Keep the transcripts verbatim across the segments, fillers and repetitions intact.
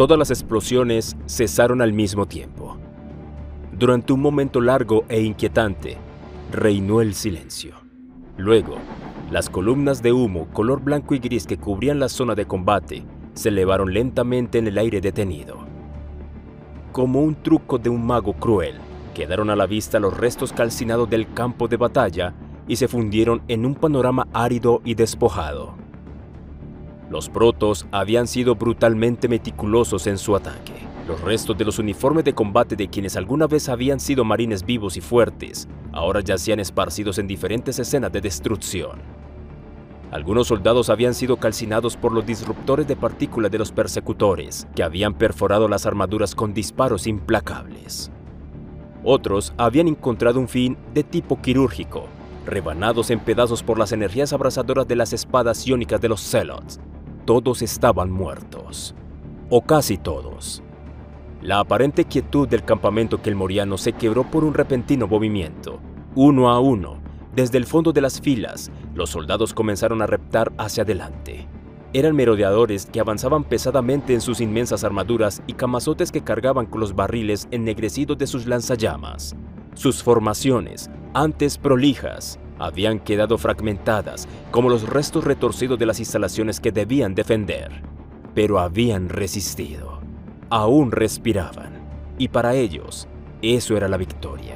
Todas las explosiones cesaron al mismo tiempo. Durante un momento largo e inquietante, reinó el silencio. Luego, las columnas de humo color blanco y gris que cubrían la zona de combate se elevaron lentamente en el aire detenido. Como un truco de un mago cruel, quedaron a la vista los restos calcinados del campo de batalla y se fundieron en un panorama árido y despojado. Los protos habían sido brutalmente meticulosos en su ataque. Los restos de los uniformes de combate de quienes alguna vez habían sido marines vivos y fuertes, ahora yacían esparcidos en diferentes escenas de destrucción. Algunos soldados habían sido calcinados por los disruptores de partículas de los persecutores, que habían perforado las armaduras con disparos implacables. Otros habían encontrado un fin de tipo quirúrgico, rebanados en pedazos por las energías abrasadoras de las espadas iónicas de los Zealots. Todos estaban muertos, o casi todos. La aparente quietud del campamento kelmoriano se quebró por un repentino movimiento. Uno a uno, desde el fondo de las filas, los soldados comenzaron a reptar hacia adelante. Eran merodeadores que avanzaban pesadamente en sus inmensas armaduras y camazotes que cargaban con los barriles ennegrecidos de sus lanzallamas. Sus formaciones, antes prolijas, habían quedado fragmentadas como los restos retorcidos de las instalaciones que debían defender. Pero habían resistido. Aún respiraban, y para ellos, eso era la victoria.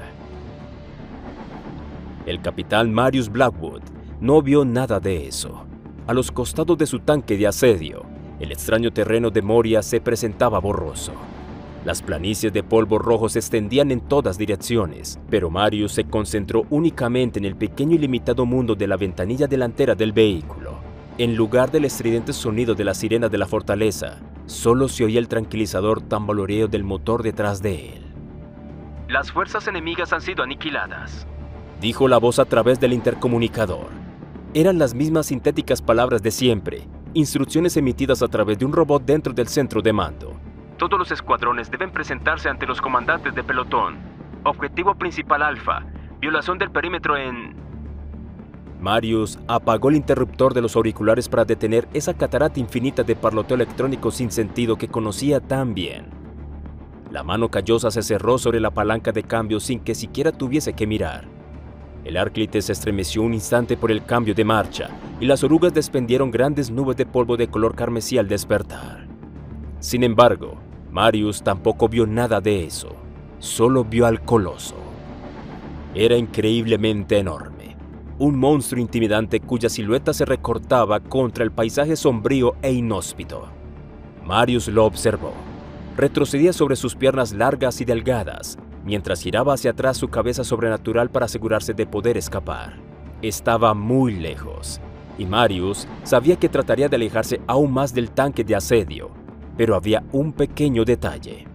El capitán Marius Blackwood no vio nada de eso. A los costados de su tanque de asedio, el extraño terreno de Moria se presentaba borroso. Las planicies de polvo rojo se extendían en todas direcciones, pero Marius se concentró únicamente en el pequeño y limitado mundo de la ventanilla delantera del vehículo. En lugar del estridente sonido de la sirena de la fortaleza, solo se oía el tranquilizador tambaloreo del motor detrás de él. Las fuerzas enemigas han sido aniquiladas, dijo la voz a través del intercomunicador. Eran las mismas sintéticas palabras de siempre, instrucciones emitidas a través de un robot dentro del centro de mando. Todos los escuadrones deben presentarse ante los comandantes de pelotón. Objetivo principal Alfa, violación del perímetro en... Marius apagó el interruptor de los auriculares para detener esa catarata infinita de parloteo electrónico sin sentido que conocía tan bien. La mano callosa se cerró sobre la palanca de cambio sin que siquiera tuviese que mirar. El Arclite se estremeció un instante por el cambio de marcha y las orugas desprendieron grandes nubes de polvo de color carmesí al despertar. Sin embargo, Marius tampoco vio nada de eso, solo vio al coloso. Era increíblemente enorme, un monstruo intimidante cuya silueta se recortaba contra el paisaje sombrío e inhóspito. Marius lo observó. Retrocedía sobre sus piernas largas y delgadas, mientras giraba hacia atrás su cabeza sobrenatural para asegurarse de poder escapar. Estaba muy lejos, y Marius sabía que trataría de alejarse aún más del tanque de asedio, pero había un pequeño detalle.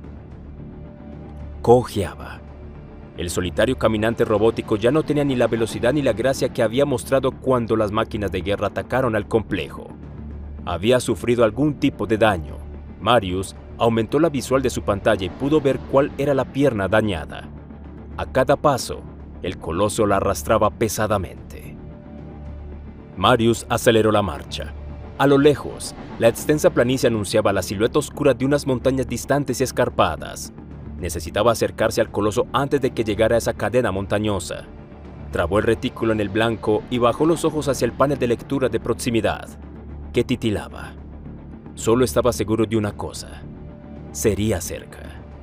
Cojeaba. El solitario caminante robótico ya no tenía ni la velocidad ni la gracia que había mostrado cuando las máquinas de guerra atacaron al complejo. Había sufrido algún tipo de daño. Marius aumentó la visual de su pantalla y pudo ver cuál era la pierna dañada. A cada paso, el coloso la arrastraba pesadamente. Marius aceleró la marcha. A lo lejos, la extensa planicie anunciaba la silueta oscura de unas montañas distantes y escarpadas. Necesitaba acercarse al coloso antes de que llegara a esa cadena montañosa. Trabó el retículo en el blanco y bajó los ojos hacia el panel de lectura de proximidad, que titilaba. Solo estaba seguro de una cosa: sería cerca.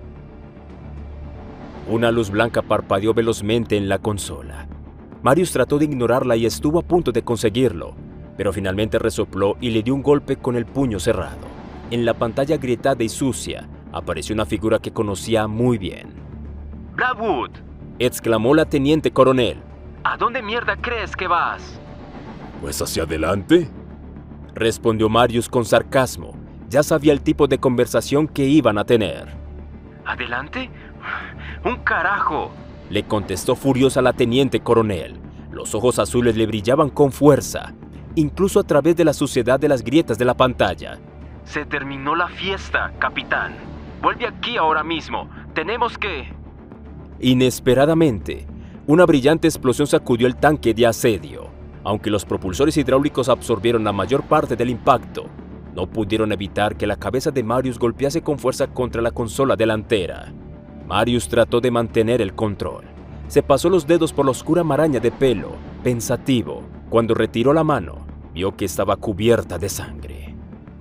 Una luz blanca parpadeó velozmente en la consola. Marius trató de ignorarla y estuvo a punto de conseguirlo, pero finalmente resopló y le dio un golpe con el puño cerrado. En la pantalla agrietada y sucia apareció una figura que conocía muy bien. ¡Blackwood!, exclamó la teniente coronel. ¿A dónde mierda crees que vas? Pues hacia adelante, respondió Marius con sarcasmo. Ya sabía el tipo de conversación que iban a tener. ¿Adelante? ¡Un carajo!, le contestó furiosa la teniente coronel. Los ojos azules le brillaban con fuerza, incluso a través de la suciedad de las grietas de la pantalla. Se terminó la fiesta, capitán. Vuelve aquí ahora mismo. Tenemos que... Inesperadamente, una brillante explosión sacudió el tanque de asedio. Aunque los propulsores hidráulicos absorbieron la mayor parte del impacto, no pudieron evitar que la cabeza de Marius golpease con fuerza contra la consola delantera. Marius trató de mantener el control. Se pasó los dedos por la oscura maraña de pelo, pensativo. Cuando retiró la mano, vio que estaba cubierta de sangre.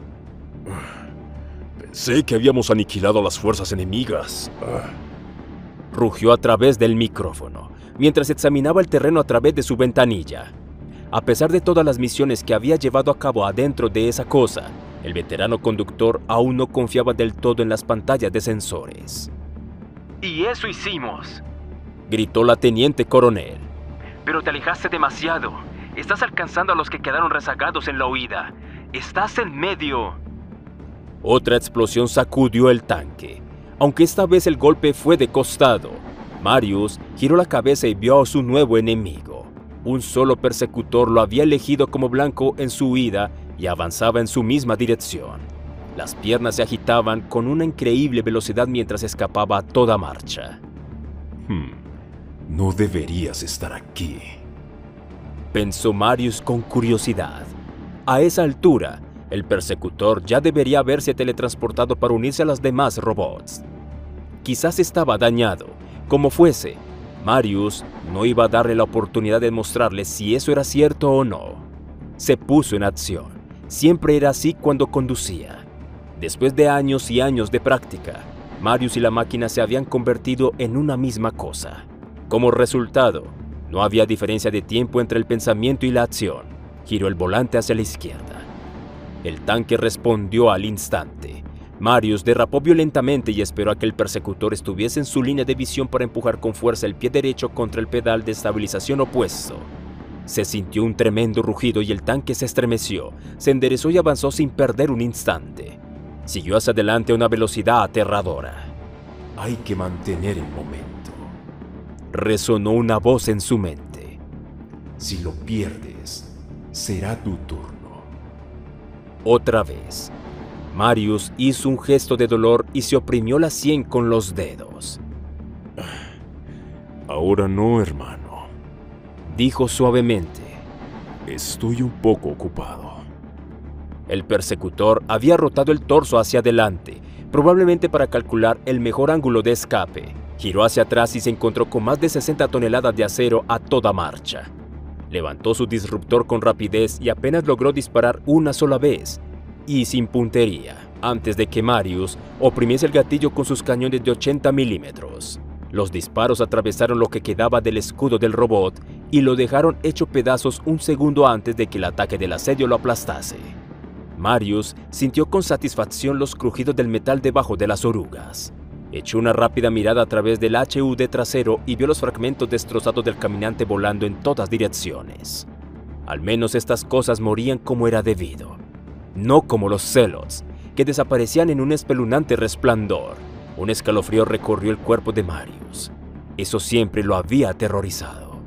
Pensé que habíamos aniquilado a las fuerzas enemigas. Rugió a través del micrófono, mientras examinaba el terreno a través de su ventanilla. A pesar de todas las misiones que había llevado a cabo adentro de esa cosa, el veterano conductor aún no confiaba del todo en las pantallas de sensores. Y eso hicimos, gritó la teniente coronel. Pero te alejaste demasiado. Estás alcanzando a los que quedaron rezagados en la huida. Estás en medio. Otra explosión sacudió el tanque. Aunque esta vez el golpe fue de costado, Marius giró la cabeza y vio a su nuevo enemigo. Un solo persecutor lo había elegido como blanco en su huida y avanzaba en su misma dirección. Las piernas se agitaban con una increíble velocidad mientras escapaba a toda marcha. Hmm, no deberías estar aquí, pensó Marius con curiosidad. A esa altura, el persecutor ya debería haberse teletransportado para unirse a los demás robots. Quizás estaba dañado. Como fuese, Marius no iba a darle la oportunidad de mostrarle si eso era cierto o no. Se puso en acción. Siempre era así cuando conducía. Después de años y años de práctica, Marius y la máquina se habían convertido en una misma cosa. Como resultado, no había diferencia de tiempo entre el pensamiento y la acción. Giró el volante hacia la izquierda. El tanque respondió al instante. Marius derrapó violentamente y esperó a que el persecutor estuviese en su línea de visión para empujar con fuerza el pie derecho contra el pedal de estabilización opuesto. Se sintió un tremendo rugido y el tanque se estremeció, se enderezó y avanzó sin perder un instante. Siguió hacia adelante a una velocidad aterradora. Hay que mantener el momento. Resonó una voz en su mente. Si lo pierdes, será tu turno. Otra vez, Marius hizo un gesto de dolor y se oprimió la sien con los dedos. Ahora no, hermano, dijo suavemente. Estoy un poco ocupado. El persecutor había rotado el torso hacia adelante, probablemente para calcular el mejor ángulo de escape. Giró hacia atrás y se encontró con más de sesenta toneladas de acero a toda marcha. Levantó su disruptor con rapidez y apenas logró disparar una sola vez, y sin puntería, antes de que Marius oprimiese el gatillo con sus cañones de ochenta milímetros. Los disparos atravesaron lo que quedaba del escudo del robot y lo dejaron hecho pedazos un segundo antes de que el ataque del asedio lo aplastase. Marius sintió con satisfacción los crujidos del metal debajo de las orugas. Echó una rápida mirada a través del H U D trasero y vio los fragmentos destrozados del caminante volando en todas direcciones. Al menos estas cosas morían como era debido, no como los Zealots, que desaparecían en un espeluznante resplandor. Un escalofrío recorrió el cuerpo de Marius. Eso siempre lo había aterrorizado.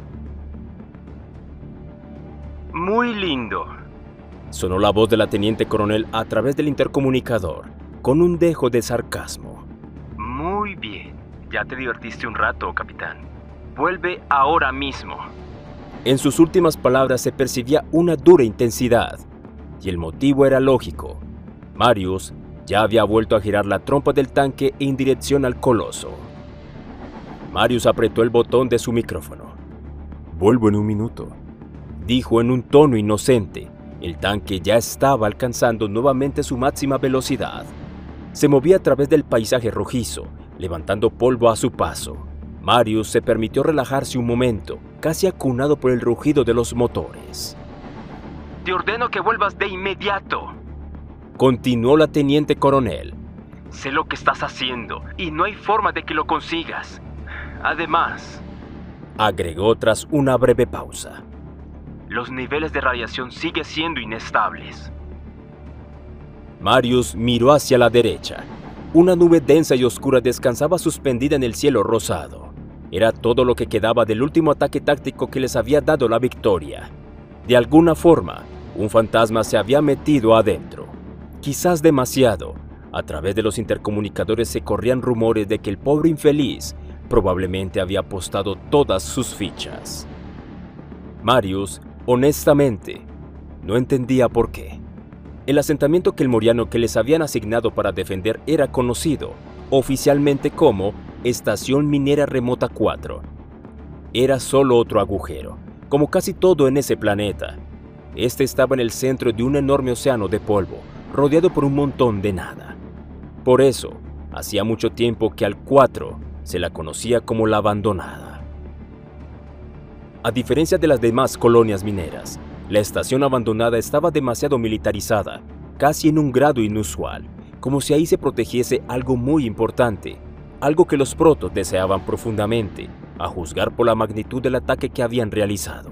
Muy lindo, sonó la voz de la teniente coronel a través del intercomunicador, con un dejo de sarcasmo. Muy bien. Ya te divertiste un rato, capitán. Vuelve ahora mismo. En sus últimas palabras se percibía una dura intensidad, y el motivo era lógico. Marius ya había vuelto a girar la trompa del tanque en dirección al coloso. Marius apretó el botón de su micrófono. Vuelvo en un minuto, dijo en un tono inocente. El tanque ya estaba alcanzando nuevamente su máxima velocidad. Se movía a través del paisaje rojizo, levantando polvo a su paso. Marius se permitió relajarse un momento, casi acunado por el rugido de los motores. Te ordeno que vuelvas de inmediato, continuó la teniente coronel. Sé lo que estás haciendo y no hay forma de que lo consigas. Además, agregó tras una breve pausa, los niveles de radiación siguen siendo inestables. Marius miró hacia la derecha. Una nube densa y oscura descansaba suspendida en el cielo rosado. Era todo lo que quedaba del último ataque táctico que les había dado la victoria. De alguna forma, un fantasma se había metido adentro. Quizás demasiado. A través de los intercomunicadores se corrían rumores de que el pobre infeliz probablemente había apostado todas sus fichas. Marius, honestamente, no entendía por qué. El asentamiento kelmoriano que les habían asignado para defender era conocido oficialmente como Estación Minera Remota cuatro. Era solo otro agujero, como casi todo en ese planeta. Este estaba en el centro de un enorme océano de polvo, rodeado por un montón de nada. Por eso, hacía mucho tiempo que al cuatro se la conocía como la abandonada. A diferencia de las demás colonias mineras, la estación abandonada estaba demasiado militarizada, casi en un grado inusual, como si ahí se protegiese algo muy importante, algo que los protos deseaban profundamente, a juzgar por la magnitud del ataque que habían realizado.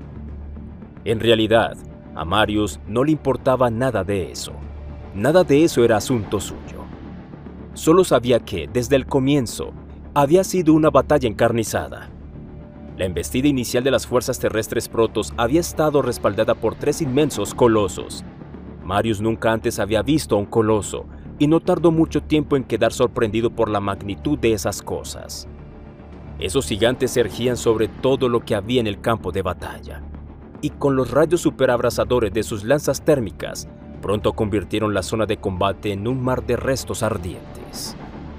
En realidad, a Marius no le importaba nada de eso. Nada de eso era asunto suyo. Solo sabía que, desde el comienzo, había sido una batalla encarnizada. La embestida inicial de las fuerzas terrestres protos había estado respaldada por tres inmensos colosos. Marius nunca antes había visto a un coloso, y no tardó mucho tiempo en quedar sorprendido por la magnitud de esas cosas. Esos gigantes se erguían sobre todo lo que había en el campo de batalla, y con los rayos superabrasadores de sus lanzas térmicas, pronto convirtieron la zona de combate en un mar de restos ardientes.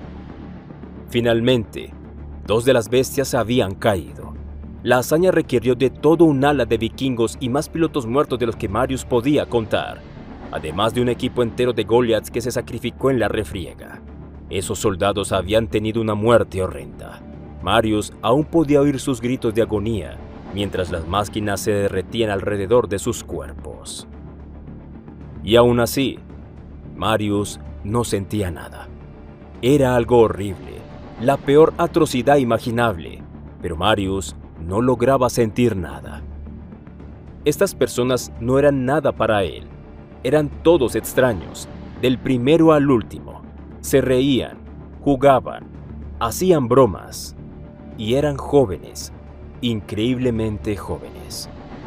Finalmente, dos de las bestias habían caído. La hazaña requirió de todo un ala de vikingos y más pilotos muertos de los que Marius podía contar, además de un equipo entero de Goliaths que se sacrificó en la refriega. Esos soldados habían tenido una muerte horrenda. Marius aún podía oír sus gritos de agonía, mientras las máquinas se derretían alrededor de sus cuerpos. Y aún así, Marius no sentía nada. Era algo horrible, la peor atrocidad imaginable, pero Marius no lograba sentir nada. Estas personas no eran nada para él. Eran todos extraños, del primero al último. Se reían, jugaban, hacían bromas, y eran jóvenes, increíblemente jóvenes.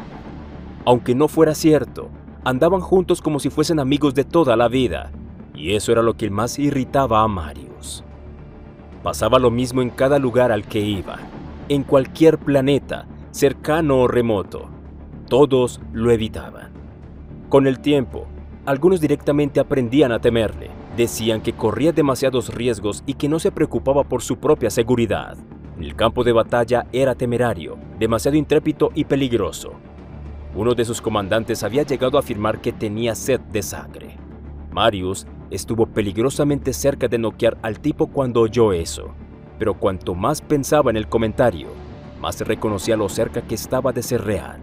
Aunque no fuera cierto, andaban juntos como si fuesen amigos de toda la vida, y eso era lo que más irritaba a Marius. Pasaba lo mismo en cada lugar al que iba, en cualquier planeta, cercano o remoto. Todos lo evitaban. Con el tiempo, algunos directamente aprendían a temerle. Decían que corría demasiados riesgos y que no se preocupaba por su propia seguridad. En el campo de batalla era temerario, demasiado intrépido y peligroso. Uno de sus comandantes había llegado a afirmar que tenía sed de sangre. Marius estuvo peligrosamente cerca de noquear al tipo cuando oyó eso, pero cuanto más pensaba en el comentario, más reconocía lo cerca que estaba de ser real.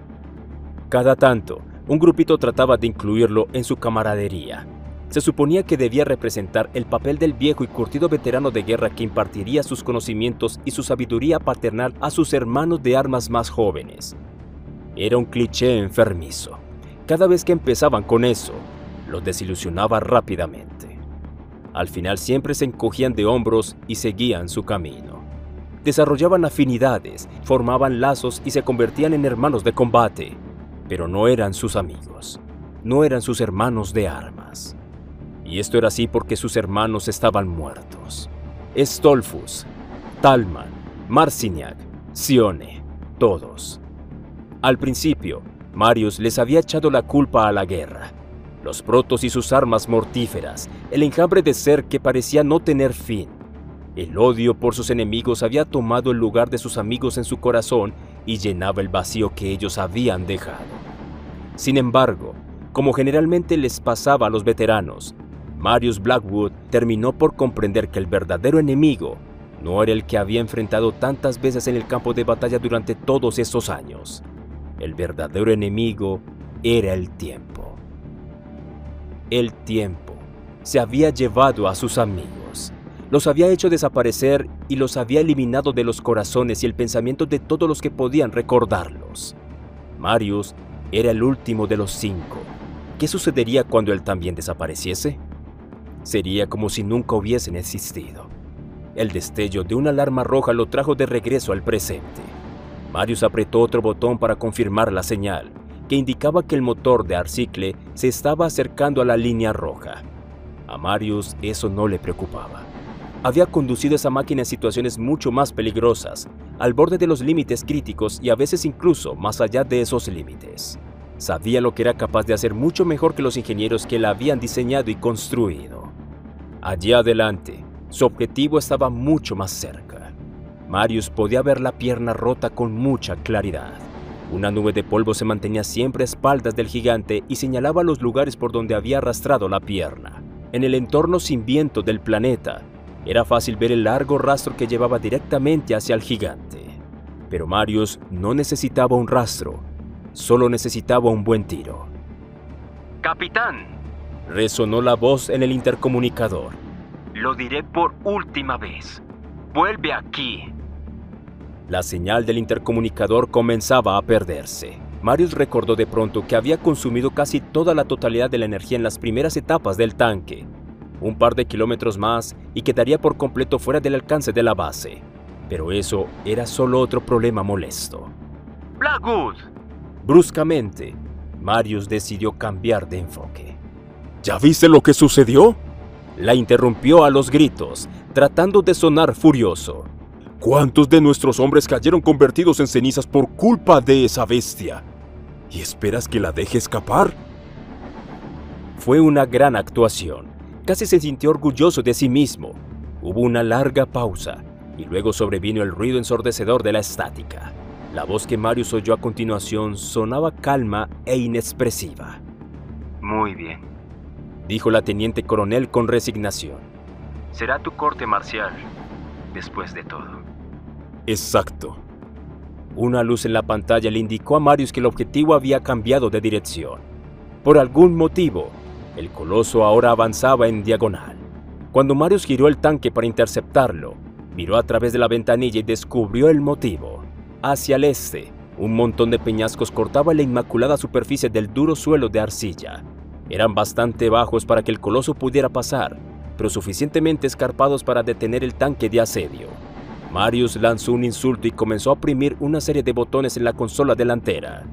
Cada tanto, un grupito trataba de incluirlo en su camaradería. Se suponía que debía representar el papel del viejo y curtido veterano de guerra que impartiría sus conocimientos y su sabiduría paternal a sus hermanos de armas más jóvenes. Era un cliché enfermizo. Cada vez que empezaban con eso, los desilusionaba rápidamente. Al final siempre se encogían de hombros y seguían su camino. Desarrollaban afinidades, formaban lazos y se convertían en hermanos de combate, pero no eran sus amigos, no eran sus hermanos de armas. Y esto era así porque sus hermanos estaban muertos. Stolfus, Talman, Marciniak, Sione, todos. Al principio, Marius les había echado la culpa a la guerra. Los protos y sus armas mortíferas, el enjambre de ser que parecía no tener fin. El odio por sus enemigos había tomado el lugar de sus amigos en su corazón y llenaba el vacío que ellos habían dejado. Sin embargo, como generalmente les pasaba a los veteranos, Marius Blackwood terminó por comprender que el verdadero enemigo no era el que había enfrentado tantas veces en el campo de batalla durante todos esos años. El verdadero enemigo era el tiempo. El tiempo se había llevado a sus amigos, los había hecho desaparecer y los había eliminado de los corazones y el pensamiento de todos los que podían recordarlos. Marius era el último de los cinco. ¿Qué sucedería cuando él también desapareciese? Sería como si nunca hubiesen existido. El destello de una alarma roja lo trajo de regreso al presente. Marius apretó otro botón para confirmar la señal, que indicaba que el motor de Arcicle se estaba acercando a la línea roja. A Marius eso no le preocupaba. Había conducido esa máquina en situaciones mucho más peligrosas, al borde de los límites críticos y a veces incluso más allá de esos límites. Sabía lo que era capaz de hacer mucho mejor que los ingenieros que la habían diseñado y construido. Allí adelante, su objetivo estaba mucho más cerca. Marius podía ver la pierna rota con mucha claridad. Una nube de polvo se mantenía siempre a espaldas del gigante y señalaba los lugares por donde había arrastrado la pierna. En el entorno sin viento del planeta, era fácil ver el largo rastro que llevaba directamente hacia el gigante. Pero Marius no necesitaba un rastro, solo necesitaba un buen tiro. ¡Capitán! Resonó la voz en el intercomunicador. Lo diré por última vez. ¡Vuelve aquí! La señal del intercomunicador comenzaba a perderse. Marius recordó de pronto que había consumido casi toda la totalidad de la energía en las primeras etapas del tanque. Un par de kilómetros más y quedaría por completo fuera del alcance de la base. Pero eso era solo otro problema molesto. ¡Blackwood! Bruscamente, Marius decidió cambiar de enfoque. ¿Ya viste lo que sucedió?, la interrumpió a los gritos, tratando de sonar furioso. ¿Cuántos de nuestros hombres cayeron convertidos en cenizas por culpa de esa bestia? ¿Y esperas que la deje escapar? Fue una gran actuación. Casi se sintió orgulloso de sí mismo. Hubo una larga pausa, y luego sobrevino el ruido ensordecedor de la estática. La voz que Marius oyó a continuación sonaba calma e inexpresiva. Muy bien, dijo la teniente coronel con resignación. Será tu corte marcial, después de todo. Exacto. Una luz en la pantalla le indicó a Marius que el objetivo había cambiado de dirección. Por algún motivo, el coloso ahora avanzaba en diagonal. Cuando Marius giró el tanque para interceptarlo, miró a través de la ventanilla y descubrió el motivo. Hacia el este, un montón de peñascos cortaba la inmaculada superficie del duro suelo de arcilla. Eran bastante bajos para que el coloso pudiera pasar, pero suficientemente escarpados para detener el tanque de asedio. Marius lanzó un insulto y comenzó a oprimir una serie de botones en la consola delantera.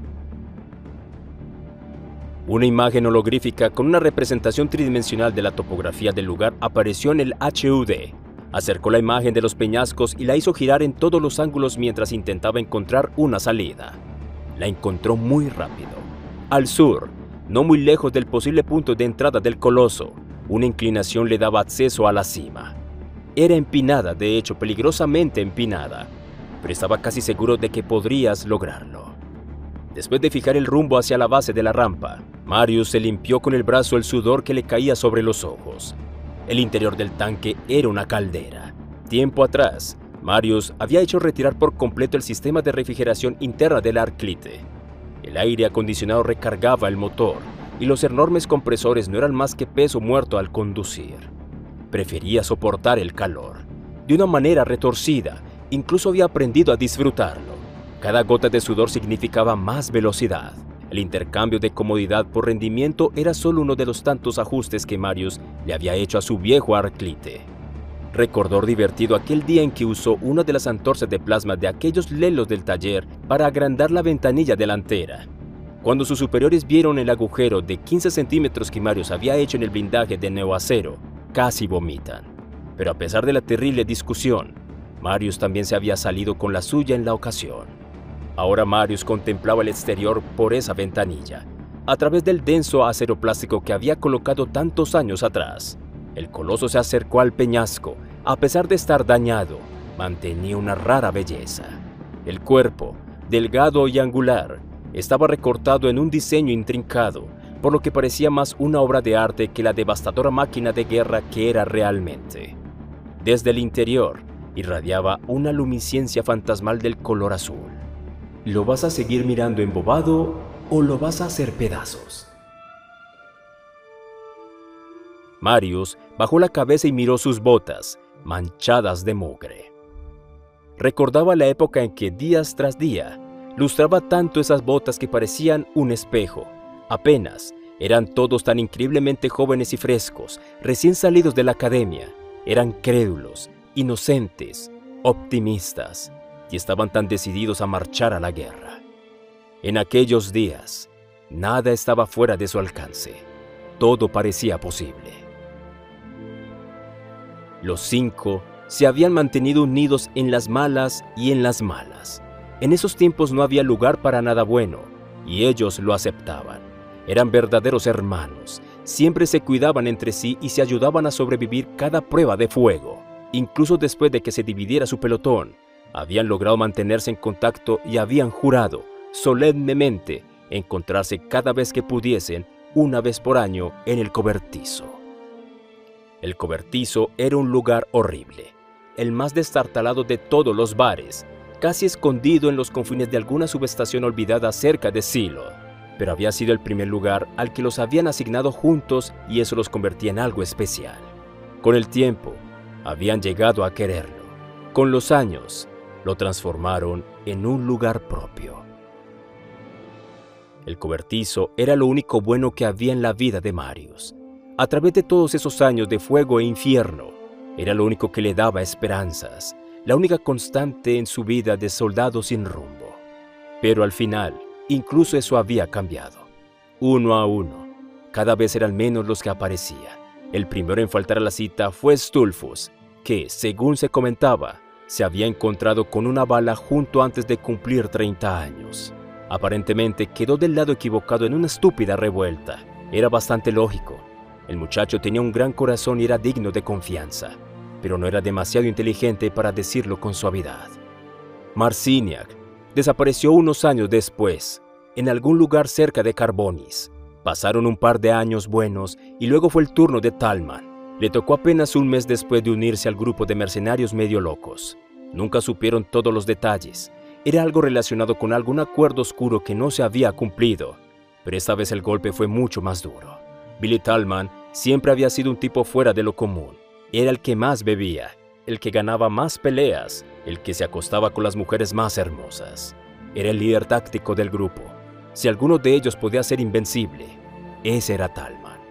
Una imagen holográfica con una representación tridimensional de la topografía del lugar apareció en el H U D. Acercó la imagen de los peñascos y la hizo girar en todos los ángulos mientras intentaba encontrar una salida. La encontró muy rápido. Al sur, no muy lejos del posible punto de entrada del coloso, una inclinación le daba acceso a la cima. Era empinada, de hecho peligrosamente empinada, pero estaba casi seguro de que podrías lograrlo. Después de fijar el rumbo hacia la base de la rampa, Marius se limpió con el brazo el sudor que le caía sobre los ojos. El interior del tanque era una caldera. Tiempo atrás, Marius había hecho retirar por completo el sistema de refrigeración interna del Arklite. El aire acondicionado recargaba el motor, y los enormes compresores no eran más que peso muerto al conducir. Prefería soportar el calor. De una manera retorcida, incluso había aprendido a disfrutarlo. Cada gota de sudor significaba más velocidad. El intercambio de comodidad por rendimiento era solo uno de los tantos ajustes que Marius le había hecho a su viejo Arklite. Recordó divertido aquel día en que usó una de las antorchas de plasma de aquellos lelos del taller para agrandar la ventanilla delantera. Cuando sus superiores vieron el agujero de quince centímetros que Marius había hecho en el blindaje de neoacero, casi vomitan. Pero a pesar de la terrible discusión, Marius también se había salido con la suya en la ocasión. Ahora Marius contemplaba el exterior por esa ventanilla, a través del denso acero plástico que había colocado tantos años atrás. El coloso se acercó al peñasco. A pesar de estar dañado, mantenía una rara belleza. El cuerpo, delgado y angular, estaba recortado en un diseño intrincado, por lo que parecía más una obra de arte que la devastadora máquina de guerra que era realmente. Desde el interior, irradiaba una luminiscencia fantasmal del color azul. ¿Lo vas a seguir mirando embobado o lo vas a hacer pedazos? Marius bajó la cabeza y miró sus botas, manchadas de mugre. Recordaba la época en que días tras día lustraba tanto esas botas que parecían un espejo. Apenas eran todos tan increíblemente jóvenes y frescos, recién salidos de la academia. Eran crédulos, inocentes, optimistas, y estaban tan decididos a marchar a la guerra. En aquellos días, nada estaba fuera de su alcance. Todo parecía posible. Los cinco se habían mantenido unidos en las malas y en las malas. En esos tiempos no había lugar para nada bueno, y ellos lo aceptaban. Eran verdaderos hermanos, siempre se cuidaban entre sí y se ayudaban a sobrevivir cada prueba de fuego. Incluso después de que se dividiera su pelotón, habían logrado mantenerse en contacto y habían jurado solemnemente encontrarse cada vez que pudiesen, una vez por año, en el cobertizo. El cobertizo era un lugar horrible, el más destartalado de todos los bares, casi escondido en los confines de alguna subestación olvidada cerca de Silo, pero había sido el primer lugar al que los habían asignado juntos y eso los convertía en algo especial. Con el tiempo, habían llegado a quererlo. Con los años, lo transformaron en un lugar propio. El cobertizo era lo único bueno que había en la vida de Marius. A través de todos esos años de fuego e infierno, era lo único que le daba esperanzas, la única constante en su vida de soldado sin rumbo. Pero al final, incluso eso había cambiado. Uno a uno, cada vez eran menos los que aparecían. El primero en faltar a la cita fue Stulfus, que, según se comentaba, se había encontrado con una bala justo antes de cumplir treinta años. Aparentemente quedó del lado equivocado en una estúpida revuelta. Era bastante lógico. El muchacho tenía un gran corazón y era digno de confianza, pero no era demasiado inteligente para decirlo con suavidad. Marciniak desapareció unos años después, en algún lugar cerca de Carbonis. Pasaron un par de años buenos y luego fue el turno de Talman. Le tocó apenas un mes después de unirse al grupo de mercenarios medio locos. Nunca supieron todos los detalles. Era algo relacionado con algún acuerdo oscuro que no se había cumplido, pero esta vez el golpe fue mucho más duro. Billy Talman siempre había sido un tipo fuera de lo común. Era el que más bebía, el que ganaba más peleas, el que se acostaba con las mujeres más hermosas. Era el líder táctico del grupo. Si alguno de ellos podía ser invencible, ese era Talman.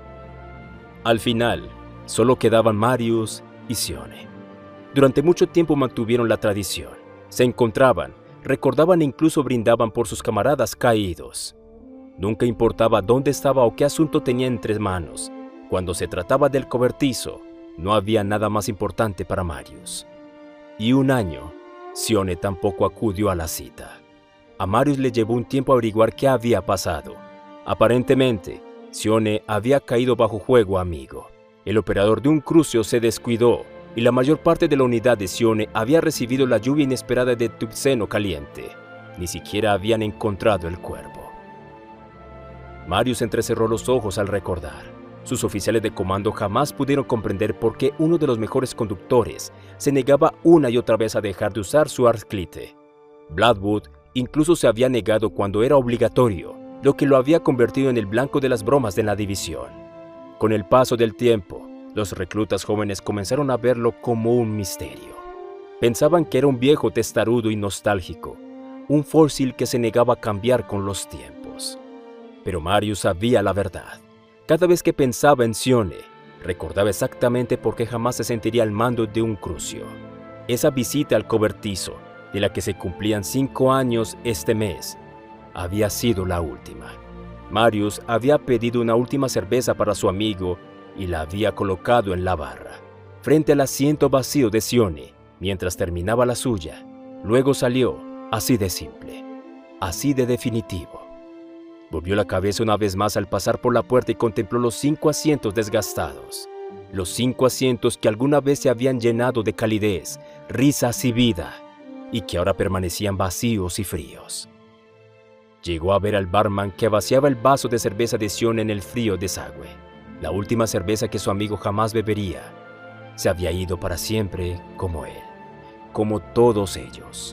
Al final, solo quedaban Marius y Sione. Durante mucho tiempo mantuvieron la tradición. Se encontraban, recordaban e incluso brindaban por sus camaradas caídos. Nunca importaba dónde estaba o qué asunto tenía entre manos. Cuando se trataba del cobertizo, no había nada más importante para Marius. Y un año, Sione tampoco acudió a la cita. A Marius le llevó un tiempo averiguar qué había pasado. Aparentemente, Sione había caído bajo juego amigo. El operador de un crucero se descuidó y la mayor parte de la unidad de Sione había recibido la lluvia inesperada de Tubseno caliente. Ni siquiera habían encontrado el cuerpo. Marius entrecerró los ojos al recordar. Sus oficiales de comando jamás pudieron comprender por qué uno de los mejores conductores se negaba una y otra vez a dejar de usar su Arclite. Bloodwood incluso se había negado cuando era obligatorio, lo que lo había convertido en el blanco de las bromas de la división. Con el paso del tiempo, los reclutas jóvenes comenzaron a verlo como un misterio. Pensaban que era un viejo testarudo y nostálgico, un fósil que se negaba a cambiar con los tiempos. Pero Marius sabía la verdad. Cada vez que pensaba en Sione, recordaba exactamente por qué jamás se sentiría al mando de un crucio. Esa visita al cobertizo, de la que se cumplían cinco años este mes, había sido la última. Marius había pedido una última cerveza para su amigo y la había colocado en la barra, frente al asiento vacío de Sione, mientras terminaba la suya. Luego salió, así de simple, así de definitivo. Volvió la cabeza una vez más al pasar por la puerta y contempló los cinco asientos desgastados. Los cinco asientos que alguna vez se habían llenado de calidez, risas y vida, y que ahora permanecían vacíos y fríos. Llegó a ver al barman que vaciaba el vaso de cerveza de Sione en el frío desagüe. La última cerveza que su amigo jamás bebería. Se había ido para siempre como él, como todos ellos.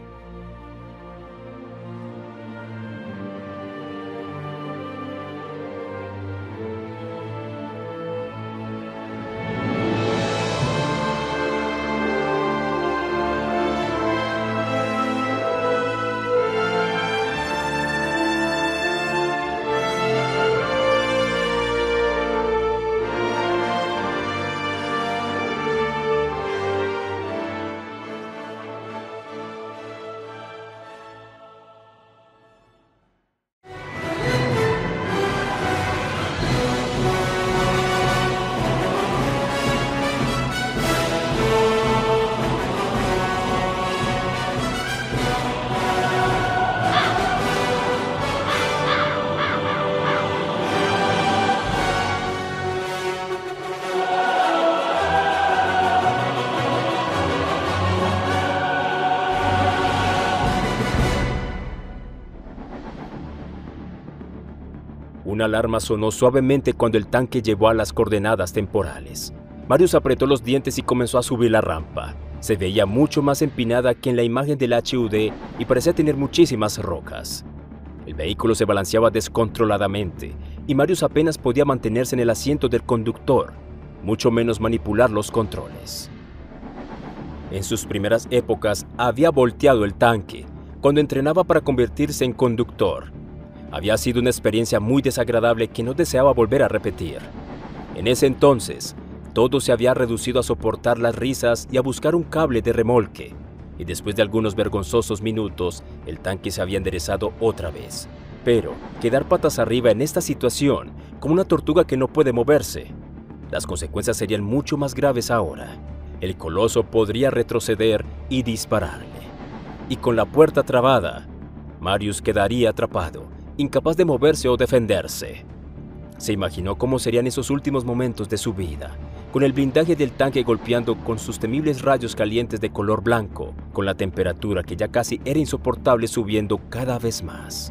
Una alarma sonó suavemente cuando el tanque llegó a las coordenadas temporales. Marius apretó los dientes y comenzó a subir la rampa. Se veía mucho más empinada que en la imagen del H U D y parecía tener muchísimas rocas. El vehículo se balanceaba descontroladamente y Marius apenas podía mantenerse en el asiento del conductor, mucho menos manipular los controles. En sus primeras épocas había volteado el tanque cuando entrenaba para convertirse en conductor. Había sido una experiencia muy desagradable que no deseaba volver a repetir. En ese entonces, todo se había reducido a soportar las risas y a buscar un cable de remolque, y después de algunos vergonzosos minutos, el tanque se había enderezado otra vez. Pero, quedar patas arriba en esta situación, como una tortuga que no puede moverse, las consecuencias serían mucho más graves ahora. El coloso podría retroceder y dispararle. Y con la puerta trabada, Marius quedaría atrapado, incapaz de moverse o defenderse. Se imaginó cómo serían esos últimos momentos de su vida, con el blindaje del tanque golpeando con sus temibles rayos calientes de color blanco, con la temperatura que ya casi era insoportable subiendo cada vez más.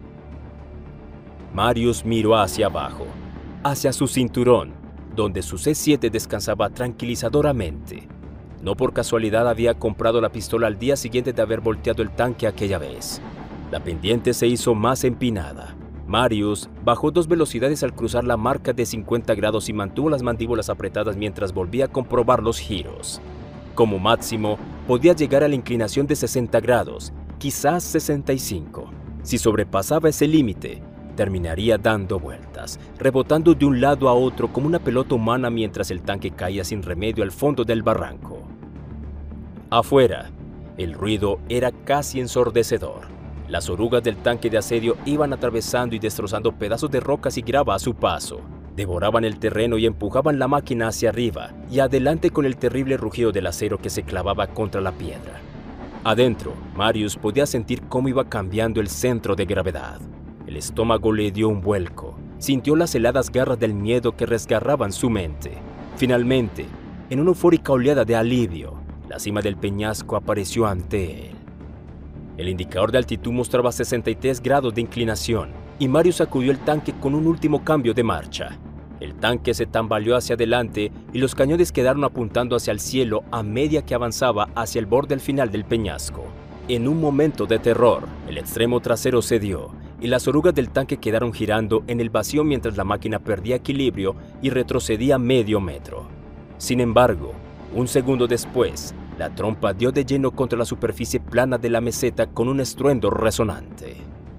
Marius miró hacia abajo, hacia su cinturón, donde su C siete descansaba tranquilizadoramente. No por casualidad había comprado la pistola al día siguiente de haber volteado el tanque aquella vez. La pendiente se hizo más empinada. Marius bajó dos velocidades al cruzar la marca de cincuenta grados y mantuvo las mandíbulas apretadas mientras volvía a comprobar los giros. Como máximo, podía llegar a la inclinación de sesenta grados, quizás sesenta y cinco. Si sobrepasaba ese límite, terminaría dando vueltas, rebotando de un lado a otro como una pelota humana mientras el tanque caía sin remedio al fondo del barranco. Afuera, el ruido era casi ensordecedor. Las orugas del tanque de asedio iban atravesando y destrozando pedazos de rocas y grava a su paso. Devoraban el terreno y empujaban la máquina hacia arriba y adelante con el terrible rugido del acero que se clavaba contra la piedra. Adentro, Marius podía sentir cómo iba cambiando el centro de gravedad. El estómago le dio un vuelco. Sintió las heladas garras del miedo que resgarraban su mente. Finalmente, en una eufórica oleada de alivio, la cima del peñasco apareció ante él. El indicador de altitud mostraba sesenta y tres grados de inclinación y Marius sacudió el tanque con un último cambio de marcha. El tanque se tambaleó hacia adelante y los cañones quedaron apuntando hacia el cielo a medida que avanzaba hacia el borde final del peñasco. En un momento de terror, el extremo trasero cedió y las orugas del tanque quedaron girando en el vacío mientras la máquina perdía equilibrio y retrocedía medio metro. Sin embargo, un segundo después, la trompa dio de lleno contra la superficie plana de la meseta con un estruendo resonante.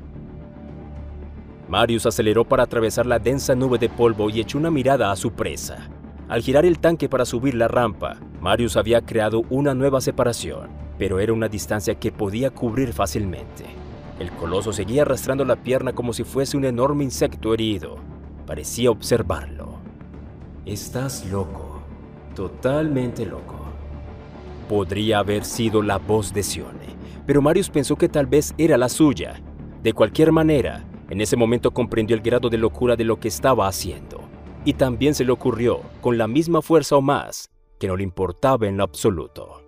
Marius aceleró para atravesar la densa nube de polvo y echó una mirada a su presa. Al girar el tanque para subir la rampa, Marius había creado una nueva separación, pero era una distancia que podía cubrir fácilmente. El coloso seguía arrastrando la pierna como si fuese un enorme insecto herido. Parecía observarlo. Estás loco, totalmente loco. Podría haber sido la voz de Sione, pero Marius pensó que tal vez era la suya. De cualquier manera, en ese momento comprendió el grado de locura de lo que estaba haciendo. Y también se le ocurrió, con la misma fuerza o más, que no le importaba en lo absoluto.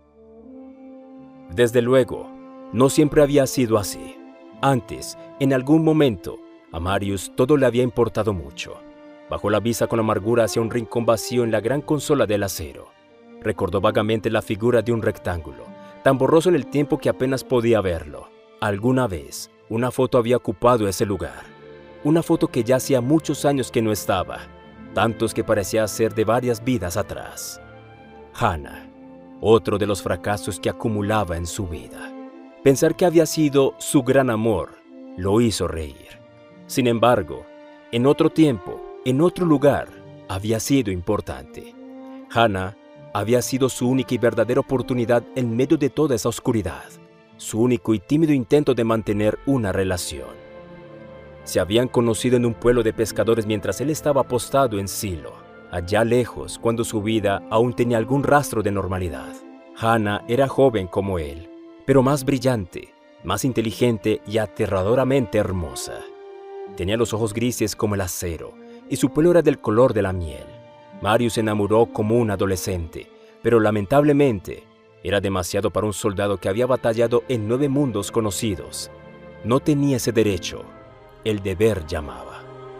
Desde luego, no siempre había sido así. Antes, en algún momento, a Marius todo le había importado mucho. Bajó la vista con amargura hacia un rincón vacío en la gran consola del acero. Recordó vagamente la figura de un rectángulo, tan borroso en el tiempo que apenas podía verlo. Alguna vez, una foto había ocupado ese lugar. Una foto que ya hacía muchos años que no estaba, tantos que parecía ser de varias vidas atrás. Hannah, otro de los fracasos que acumulaba en su vida. Pensar que había sido su gran amor lo hizo reír. Sin embargo, en otro tiempo, en otro lugar, había sido importante. Hannah había sido su única y verdadera oportunidad en medio de toda esa oscuridad, su único y tímido intento de mantener una relación. Se habían conocido en un pueblo de pescadores mientras él estaba apostado en Silo, allá lejos, cuando su vida aún tenía algún rastro de normalidad. Hannah era joven como él, pero más brillante, más inteligente y aterradoramente hermosa. Tenía los ojos grises como el acero, y su pelo era del color de la miel. Marius se enamoró como un adolescente, pero lamentablemente era demasiado para un soldado que había batallado en nueve mundos conocidos. No tenía ese derecho. El deber llamaba.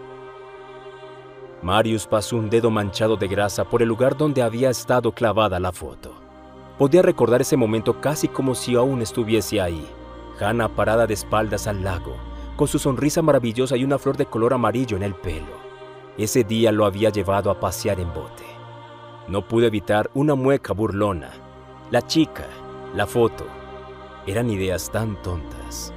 Marius pasó un dedo manchado de grasa por el lugar donde había estado clavada la foto. Podía recordar ese momento casi como si aún estuviese ahí. Hannah parada de espaldas al lago, con su sonrisa maravillosa y una flor de color amarillo en el pelo. Ese día lo había llevado a pasear en bote. No pude evitar una mueca burlona. La chica, la foto, eran ideas tan tontas.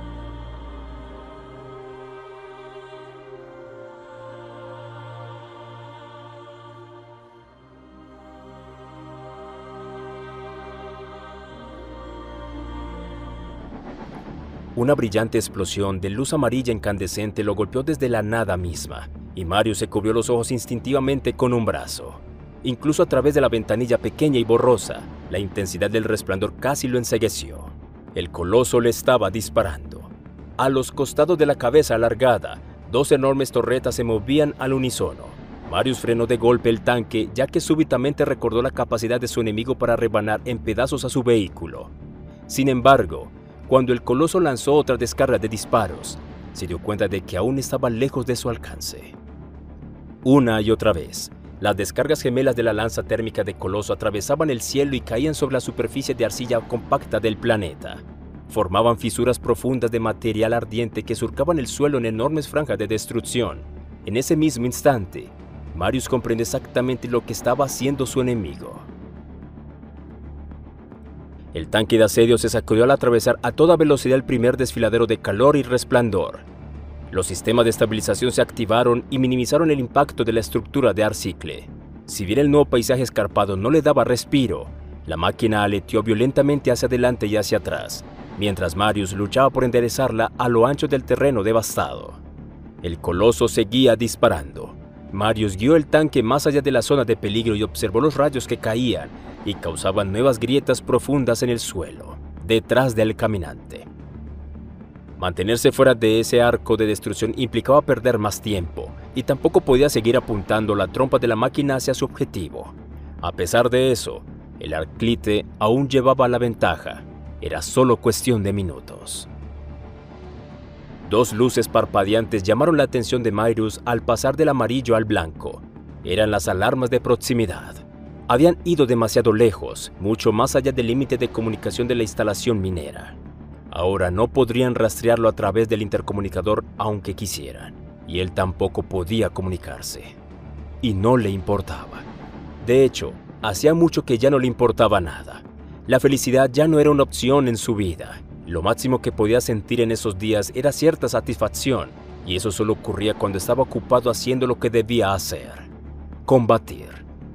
Una brillante explosión de luz amarilla incandescente lo golpeó desde la nada misma, y Marius se cubrió los ojos instintivamente con un brazo. Incluso a través de la ventanilla pequeña y borrosa, la intensidad del resplandor casi lo encegueció. El coloso le estaba disparando. A los costados de la cabeza alargada, dos enormes torretas se movían al unísono. Marius frenó de golpe el tanque, ya que súbitamente recordó la capacidad de su enemigo para rebanar en pedazos a su vehículo. Sin embargo, cuando el coloso lanzó otra descarga de disparos, se dio cuenta de que aún estaba lejos de su alcance. Una y otra vez, las descargas gemelas de la lanza térmica de Coloso atravesaban el cielo y caían sobre la superficie de arcilla compacta del planeta. Formaban fisuras profundas de material ardiente que surcaban el suelo en enormes franjas de destrucción. En ese mismo instante, Marius comprendió exactamente lo que estaba haciendo su enemigo. El tanque de asedio se sacudió al atravesar a toda velocidad el primer desfiladero de calor y resplandor. Los sistemas de estabilización se activaron y minimizaron el impacto de la estructura de Arcicle. Si bien el nuevo paisaje escarpado no le daba respiro, la máquina aleteó violentamente hacia adelante y hacia atrás, mientras Marius luchaba por enderezarla a lo ancho del terreno devastado. El coloso seguía disparando. Marius guió el tanque más allá de la zona de peligro y observó los rayos que caían y causaban nuevas grietas profundas en el suelo, detrás del caminante. Mantenerse fuera de ese arco de destrucción implicaba perder más tiempo, y tampoco podía seguir apuntando la trompa de la máquina hacia su objetivo. A pesar de eso, el Arclite aún llevaba la ventaja. Era solo cuestión de minutos. Dos luces parpadeantes llamaron la atención de Marius al pasar del amarillo al blanco. Eran las alarmas de proximidad. Habían ido demasiado lejos, mucho más allá del límite de comunicación de la instalación minera. Ahora no podrían rastrearlo a través del intercomunicador aunque quisieran, y él tampoco podía comunicarse. Y no le importaba. De hecho, hacía mucho que ya no le importaba nada. La felicidad ya no era una opción en su vida. Lo máximo que podía sentir en esos días era cierta satisfacción, y eso solo ocurría cuando estaba ocupado haciendo lo que debía hacer: combatir.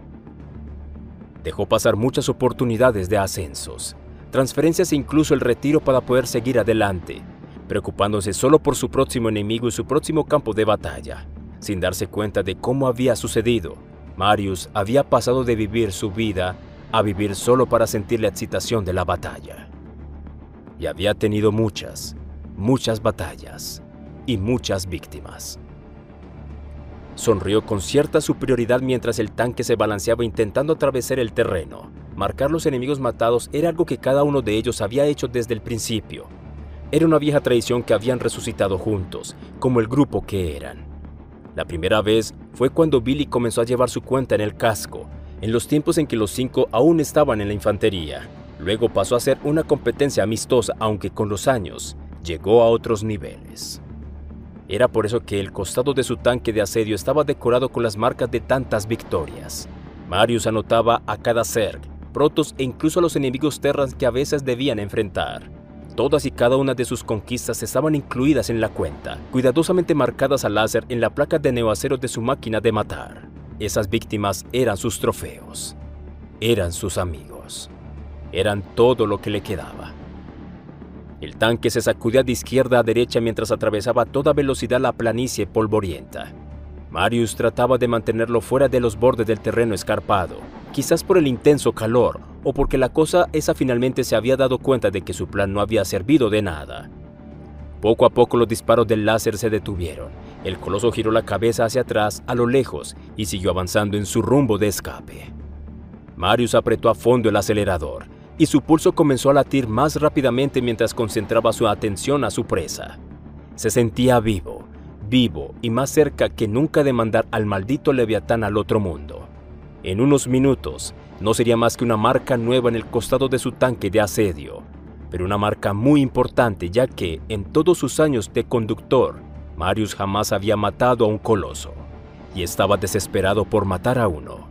Dejó pasar muchas oportunidades de ascensos, transferencias e incluso el retiro para poder seguir adelante, preocupándose solo por su próximo enemigo y su próximo campo de batalla. Sin darse cuenta de cómo había sucedido, Marius había pasado de vivir su vida a vivir solo para sentir la excitación de la batalla. Y había tenido muchas, muchas batallas y muchas víctimas. Sonrió con cierta superioridad mientras el tanque se balanceaba intentando atravesar el terreno. Marcar los enemigos matados era algo que cada uno de ellos había hecho desde el principio. Era una vieja tradición que habían resucitado juntos, como el grupo que eran. La primera vez fue cuando Billy comenzó a llevar su cuenta en el casco, en los tiempos en que los cinco aún estaban en la infantería. Luego pasó a ser una competencia amistosa, aunque con los años llegó a otros niveles. Era por eso que el costado de su tanque de asedio estaba decorado con las marcas de tantas victorias. Marius anotaba a cada Zerg, Protoss e incluso a los enemigos Terrans que a veces debían enfrentar. Todas y cada una de sus conquistas estaban incluidas en la cuenta, cuidadosamente marcadas a láser en la placa de neoacero de su máquina de matar. Esas víctimas eran sus trofeos. Eran sus amigos. Eran todo lo que le quedaba. El tanque se sacudía de izquierda a derecha mientras atravesaba a toda velocidad la planicie polvorienta. Marius trataba de mantenerlo fuera de los bordes del terreno escarpado, quizás por el intenso calor o porque la cosa esa finalmente se había dado cuenta de que su plan no había servido de nada. Poco a poco los disparos del láser se detuvieron. El coloso giró la cabeza hacia atrás a lo lejos y siguió avanzando en su rumbo de escape. Marius apretó a fondo el acelerador y su pulso comenzó a latir más rápidamente mientras concentraba su atención a su presa. Se sentía vivo, vivo y más cerca que nunca de mandar al maldito Leviatán al otro mundo. En unos minutos, no sería más que una marca nueva en el costado de su tanque de asedio, pero una marca muy importante ya que, en todos sus años de conductor, Marius jamás había matado a un coloso, y estaba desesperado por matar a uno.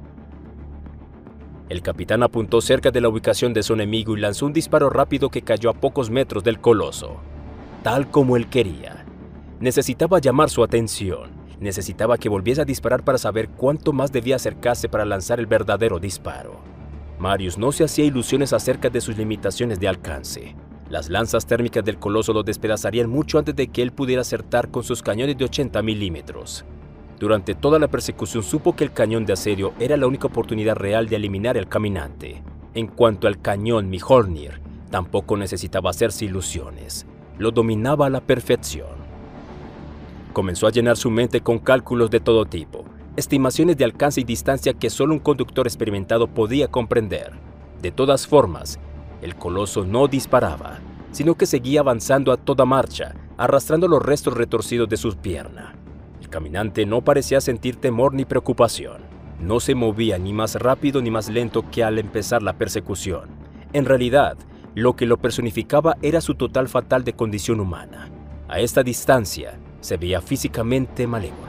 El capitán apuntó cerca de la ubicación de su enemigo y lanzó un disparo rápido que cayó a pocos metros del coloso, tal como él quería. Necesitaba llamar su atención, necesitaba que volviese a disparar para saber cuánto más debía acercarse para lanzar el verdadero disparo. Marius no se hacía ilusiones acerca de sus limitaciones de alcance. Las lanzas térmicas del coloso lo despedazarían mucho antes de que él pudiera acertar con sus cañones de ochenta milímetros. Durante toda la persecución supo que el cañón de asedio era la única oportunidad real de eliminar al caminante. En cuanto al cañón Mjolnir, tampoco necesitaba hacerse ilusiones. Lo dominaba a la perfección. Comenzó a llenar su mente con cálculos de todo tipo, estimaciones de alcance y distancia que solo un conductor experimentado podía comprender. De todas formas, el coloso no disparaba, sino que seguía avanzando a toda marcha, arrastrando los restos retorcidos de sus piernas. El caminante no parecía sentir temor ni preocupación. No se movía ni más rápido ni más lento que al empezar la persecución. En realidad, lo que lo personificaba era su total fatal de condición humana. A esta distancia, se veía físicamente malévolo.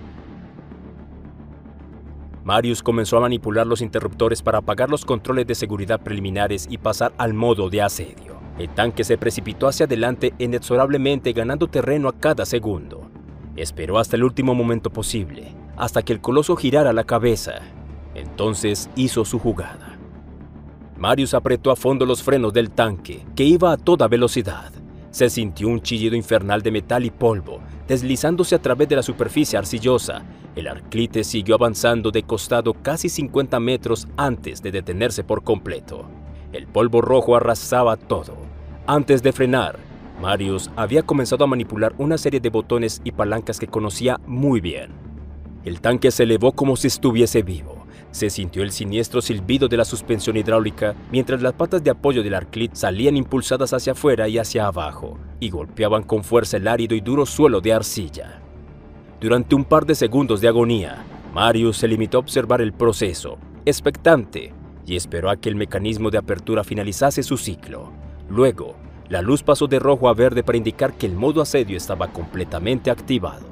Marius comenzó a manipular los interruptores para apagar los controles de seguridad preliminares y pasar al modo de asedio. El tanque se precipitó hacia adelante inexorablemente, ganando terreno a cada segundo. Esperó hasta el último momento posible, hasta que el coloso girara la cabeza. Entonces hizo su jugada. Marius apretó a fondo los frenos del tanque, que iba a toda velocidad. Se sintió un chillido infernal de metal y polvo, deslizándose a través de la superficie arcillosa. El Arklite siguió avanzando de costado casi cincuenta metros antes de detenerse por completo. El polvo rojo arrasaba todo. Antes de frenar, Marius había comenzado a manipular una serie de botones y palancas que conocía muy bien. El tanque se elevó como si estuviese vivo. Se sintió el siniestro silbido de la suspensión hidráulica mientras las patas de apoyo del Arklite salían impulsadas hacia afuera y hacia abajo y golpeaban con fuerza el árido y duro suelo de arcilla. Durante un par de segundos de agonía, Marius se limitó a observar el proceso, expectante, y esperó a que el mecanismo de apertura finalizase su ciclo. Luego, la luz pasó de rojo a verde para indicar que el modo asedio estaba completamente activado.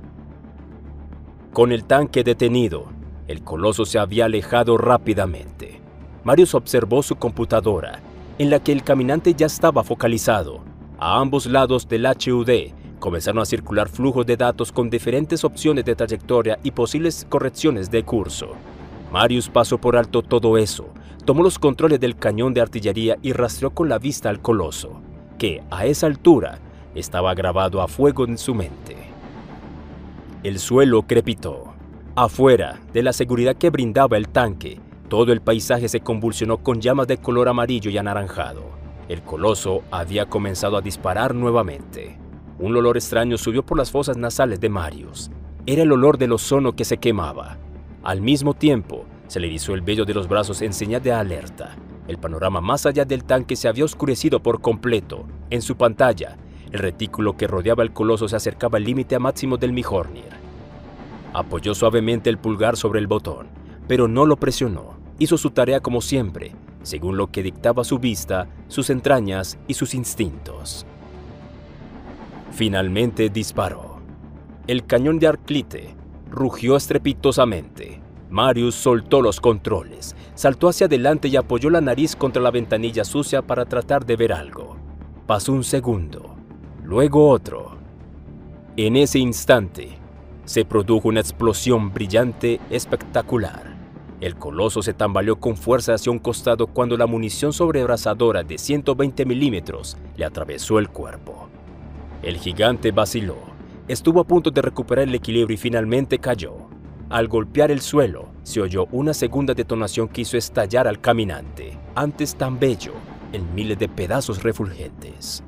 Con el tanque detenido, el coloso se había alejado rápidamente. Marius observó su computadora, en la que el caminante ya estaba focalizado. A ambos lados del H U D comenzaron a circular flujos de datos con diferentes opciones de trayectoria y posibles correcciones de curso. Marius pasó por alto todo eso, tomó los controles del cañón de artillería y rastreó con la vista al coloso, que, a esa altura, estaba grabado a fuego en su mente. El suelo crepitó. Afuera, de la seguridad que brindaba el tanque, todo el paisaje se convulsionó con llamas de color amarillo y anaranjado. El coloso había comenzado a disparar nuevamente. Un olor extraño subió por las fosas nasales de Marius. Era el olor del ozono que se quemaba. Al mismo tiempo, se le erizó el vello de los brazos en señal de alerta. El panorama más allá del tanque se había oscurecido por completo. En su pantalla, el retículo que rodeaba el coloso se acercaba al límite máximo del Mjolnir. Apoyó suavemente el pulgar sobre el botón, pero no lo presionó. Hizo su tarea como siempre, según lo que dictaba su vista, sus entrañas y sus instintos. Finalmente disparó. El cañón de Arklite rugió estrepitosamente. Marius soltó los controles, saltó hacia adelante y apoyó la nariz contra la ventanilla sucia para tratar de ver algo. Pasó un segundo, luego otro. En ese instante, se produjo una explosión brillante espectacular. El coloso se tambaleó con fuerza hacia un costado cuando la munición sobreabrasadora de ciento veinte milímetros le atravesó el cuerpo. El gigante vaciló, estuvo a punto de recuperar el equilibrio y finalmente cayó. Al golpear el suelo, se oyó una segunda detonación que hizo estallar al caminante, antes tan bello, en miles de pedazos refulgentes.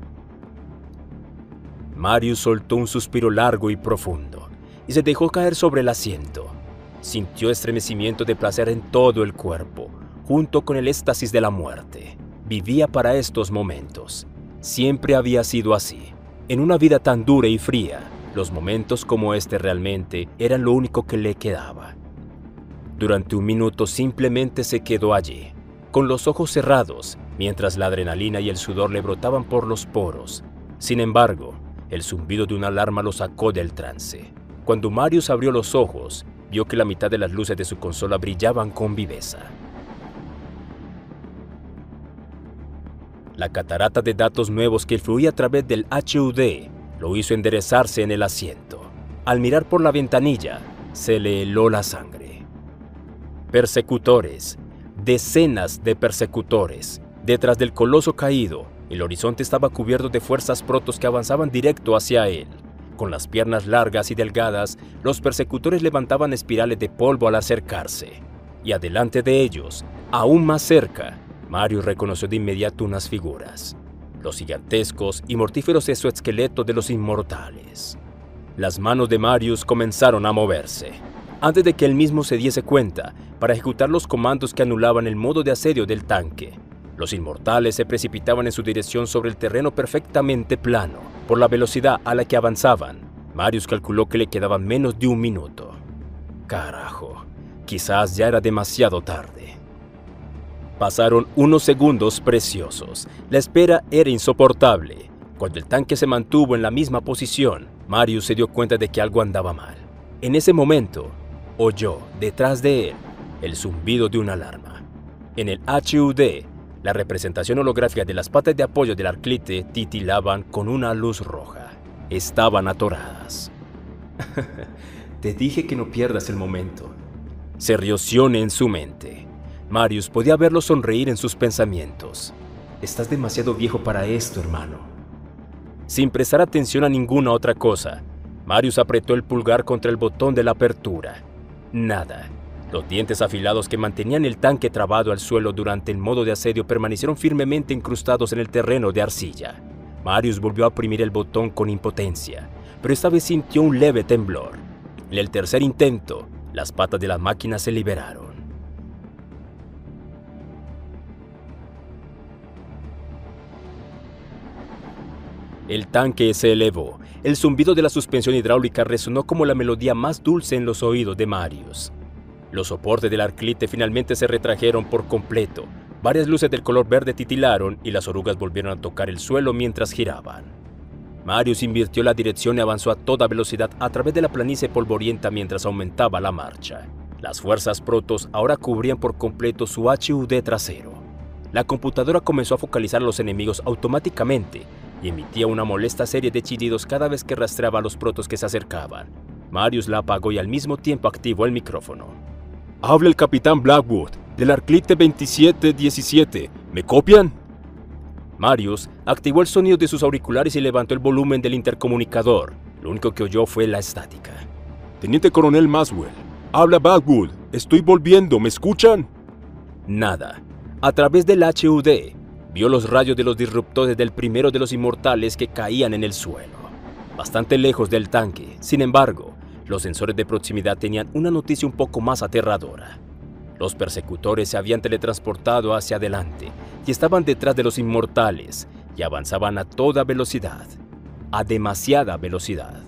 Marius soltó un suspiro largo y profundo, y se dejó caer sobre el asiento. Sintió estremecimiento de placer en todo el cuerpo, junto con el éxtasis de la muerte. Vivía para estos momentos. Siempre había sido así. En una vida tan dura y fría, Los momentos como este realmente eran lo único que le quedaba. Durante un minuto simplemente se quedó allí, con los ojos cerrados, mientras la adrenalina y el sudor le brotaban por los poros. Sin embargo, el zumbido de una alarma lo sacó del trance. Cuando Marius abrió los ojos, vio que la mitad de las luces de su consola brillaban con viveza. La catarata de datos nuevos que fluía a través del H U D lo hizo enderezarse en el asiento. Al mirar por la ventanilla, se le heló la sangre. Persecutores, decenas de persecutores. Detrás del coloso caído, el horizonte estaba cubierto de fuerzas protos que avanzaban directo hacia él. Con las piernas largas y delgadas, los persecutores levantaban espirales de polvo al acercarse. Y adelante de ellos, aún más cerca, Marius reconoció de inmediato unas figuras. Los gigantescos y mortíferos exoesqueletos de los inmortales. Las manos de Marius comenzaron a moverse, antes de que él mismo se diese cuenta, para ejecutar los comandos que anulaban el modo de asedio del tanque. Los inmortales se precipitaban en su dirección sobre el terreno perfectamente plano. Por la velocidad a la que avanzaban, Marius calculó que le quedaban menos de un minuto. Carajo, quizás ya era demasiado tarde. Pasaron unos segundos preciosos. La espera era insoportable. Cuando el tanque se mantuvo en la misma posición, Marius se dio cuenta de que algo andaba mal. En ese momento, oyó, detrás de él, el zumbido de una alarma. En el H U D, la representación holográfica de las patas de apoyo del Arclite titilaban con una luz roja. Estaban atoradas. Te dije que no pierdas el momento. Se rió Sione en su mente. Marius podía verlo sonreír en sus pensamientos. Estás demasiado viejo para esto, hermano. Sin prestar atención a ninguna otra cosa, Marius apretó el pulgar contra el botón de la apertura. Nada. Los dientes afilados que mantenían el tanque trabado al suelo durante el modo de asedio permanecieron firmemente incrustados en el terreno de arcilla. Marius volvió a oprimir el botón con impotencia, pero esta vez sintió un leve temblor. En el tercer intento, las patas de la máquina se liberaron. El tanque se elevó. El zumbido de la suspensión hidráulica resonó como la melodía más dulce en los oídos de Marius. Los soportes del Arclite finalmente se retrajeron por completo. Varias luces del color verde titilaron y las orugas volvieron a tocar el suelo mientras giraban. Marius invirtió la dirección y avanzó a toda velocidad a través de la planicie polvorienta mientras aumentaba la marcha. Las fuerzas protos ahora cubrían por completo su H U D trasero. La computadora comenzó a focalizar a los enemigos automáticamente y emitía una molesta serie de chillidos cada vez que rastreaba a los protos que se acercaban. Marius la apagó y al mismo tiempo activó el micrófono. Habla el capitán Blackwood, del Arclite veintisiete diecisiete. ¿Me copian? Marius activó el sonido de sus auriculares y levantó el volumen del intercomunicador. Lo único que oyó fue la estática. Teniente Coronel Maxwell, habla Blackwood. Estoy volviendo, ¿me escuchan? Nada. A través del H U D, vio los rayos de los disruptores del primero de los inmortales que caían en el suelo, bastante lejos del tanque. Sin embargo, los sensores de proximidad tenían una noticia un poco más aterradora. Los persecutores se habían teletransportado hacia adelante y estaban detrás de los inmortales y avanzaban a toda velocidad, a demasiada velocidad.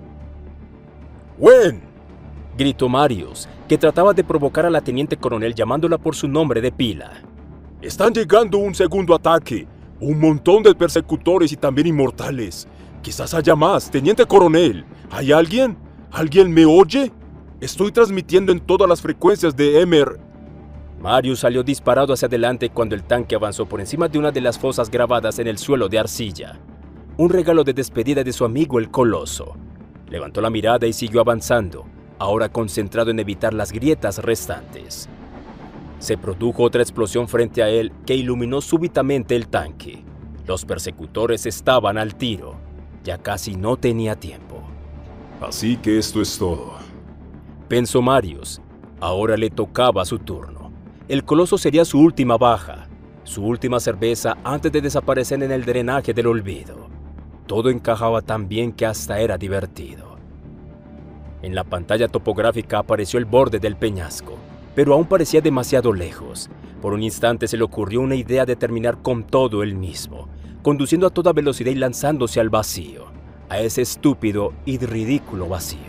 ¡Wen!, gritó Marius, que trataba de provocar a la teniente coronel llamándola por su nombre de pila. Están llegando un segundo ataque. Un montón de persecutores y también inmortales. Quizás haya más, teniente coronel. ¿Hay alguien? ¿Alguien me oye? Estoy transmitiendo en todas las frecuencias de Emer. Marius salió disparado hacia adelante cuando el tanque avanzó por encima de una de las fosas grabadas en el suelo de arcilla. Un regalo de despedida de su amigo el Coloso. Levantó la mirada y siguió avanzando, ahora concentrado en evitar las grietas restantes. Se produjo otra explosión frente a él que iluminó súbitamente el tanque. Los persecutores estaban al tiro. Ya casi no tenía tiempo. Así que esto es todo, pensó Marius. Ahora le tocaba su turno. El Coloso sería su última baja, su última cerveza antes de desaparecer en el drenaje del olvido. Todo encajaba tan bien que hasta era divertido. En la pantalla topográfica apareció el borde del peñasco, pero aún parecía demasiado lejos. Por un instante se le ocurrió una idea de terminar con todo él mismo, conduciendo a toda velocidad y lanzándose al vacío. a ese estúpido y ridículo vacío.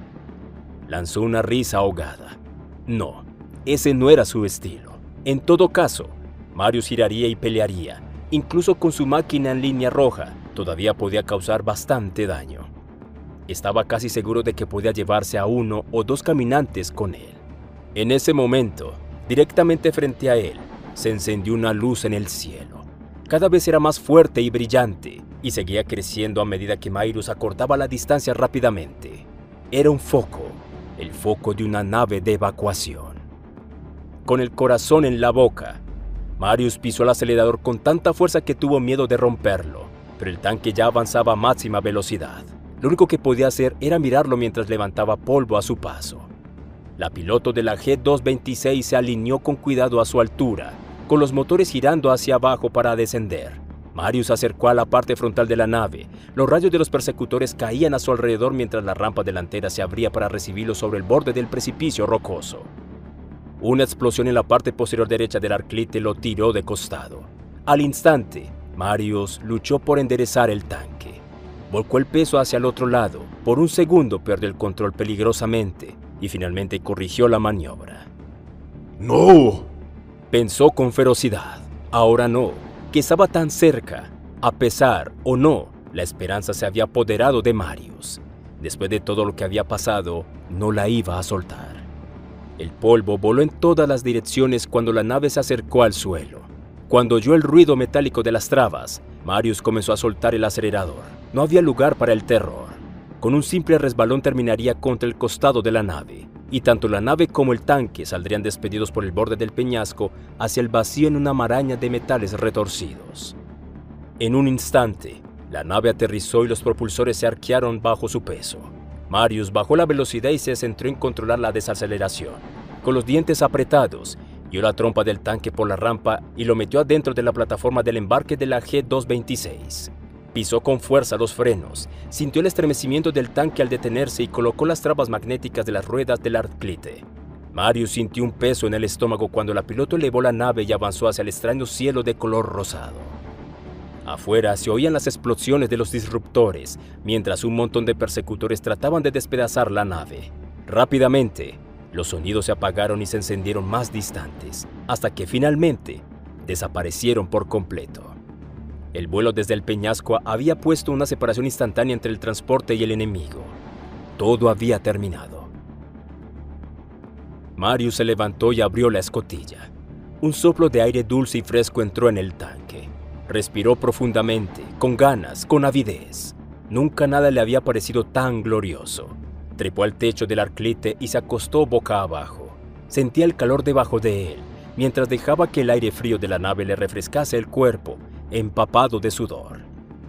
Lanzó una risa ahogada. No, ese no era su estilo. En todo caso, Marius giraría y pelearía. Incluso con su máquina en línea roja, todavía podía causar bastante daño. Estaba casi seguro de que podía llevarse a uno o dos caminantes con él. En ese momento, directamente frente a él, se encendió una luz en el cielo. Cada vez era más fuerte y brillante, y seguía creciendo a medida que Marius acortaba la distancia rápidamente. Era un foco, el foco de una nave de evacuación. Con el corazón en la boca, Marius pisó el acelerador con tanta fuerza que tuvo miedo de romperlo, pero el tanque ya avanzaba a máxima velocidad. Lo único que podía hacer era mirarlo mientras levantaba polvo a su paso. La piloto de la G doscientos veintiséis se alineó con cuidado a su altura, con los motores girando hacia abajo para descender. Marius se acercó a la parte frontal de la nave. Los rayos de los persecutores caían a su alrededor mientras la rampa delantera se abría para recibirlo sobre el borde del precipicio rocoso. Una explosión en la parte posterior derecha del Arclite lo tiró de costado. Al instante, Marius luchó por enderezar el tanque. Volcó el peso hacia el otro lado. Por un segundo perdió el control peligrosamente y finalmente corrigió la maniobra. ¡No! Pensó con ferocidad. Ahora no, que estaba tan cerca. A pesar o no, la esperanza se había apoderado de Marius. Después de todo lo que había pasado, no la iba a soltar. El polvo voló en todas las direcciones cuando la nave se acercó al suelo. Cuando oyó el ruido metálico de las trabas, Marius comenzó a soltar el acelerador. No había lugar para el terror. Con un simple resbalón terminaría contra el costado de la nave, y tanto la nave como el tanque saldrían despedidos por el borde del peñasco hacia el vacío en una maraña de metales retorcidos. En un instante, la nave aterrizó y los propulsores se arquearon bajo su peso. Marius bajó la velocidad y se centró en controlar la desaceleración. Con los dientes apretados, dio la trompa del tanque por la rampa y lo metió adentro de la plataforma del embarque de la G doscientos veintiséis. Pisó con fuerza los frenos, sintió el estremecimiento del tanque al detenerse y colocó las trabas magnéticas de las ruedas del Arclite. Marius sintió un peso en el estómago cuando la piloto elevó la nave y avanzó hacia el extraño cielo de color rosado. Afuera se oían las explosiones de los disruptores, mientras un montón de persecutores trataban de despedazar la nave. Rápidamente, los sonidos se apagaron y se encendieron más distantes, hasta que finalmente desaparecieron por completo. El vuelo desde el peñasco había puesto una separación instantánea entre el transporte y el enemigo. Todo había terminado. Marius se levantó y abrió la escotilla. Un soplo de aire dulce y fresco entró en el tanque. Respiró profundamente, con ganas, con avidez. Nunca nada le había parecido tan glorioso. Trepó al techo del Arclite y se acostó boca abajo. Sentía el calor debajo de él, mientras dejaba que el aire frío de la nave le refrescase el cuerpo, empapado de sudor.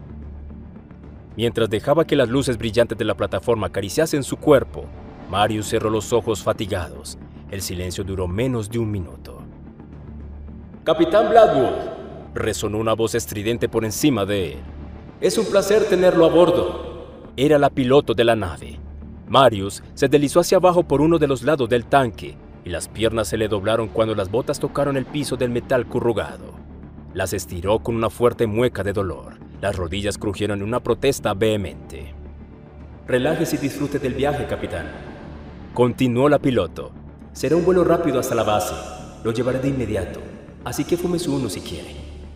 Mientras dejaba que las luces brillantes de la plataforma acariciasen su cuerpo, Marius cerró los ojos fatigados. El silencio duró menos de un minuto. «Capitán Blackwood», resonó una voz estridente por encima de él. «Es un placer tenerlo a bordo». Era la piloto de la nave. Marius se deslizó hacia abajo por uno de los lados del tanque y las piernas se le doblaron cuando las botas tocaron el piso del metal corrugado. Las estiró con una fuerte mueca de dolor. Las rodillas crujieron en una protesta vehemente. «Relájese y disfrute del viaje, capitán», continuó la piloto. «Será un vuelo rápido hasta la base. Lo llevaré de inmediato, así que fúmese uno si quiere».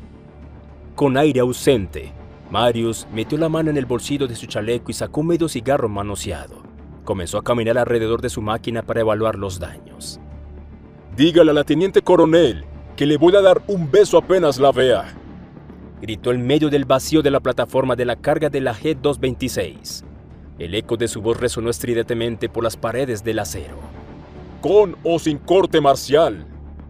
Con aire ausente, Marius metió la mano en el bolsillo de su chaleco y sacó un medio cigarro manoseado. Comenzó a caminar alrededor de su máquina para evaluar los daños. «Dígale a la teniente coronel que le voy a dar un beso apenas la vea», gritó en medio del vacío de la plataforma de la carga de la G doscientos veintiséis. El eco de su voz resonó estridentemente por las paredes del acero. «Con o sin corte marcial».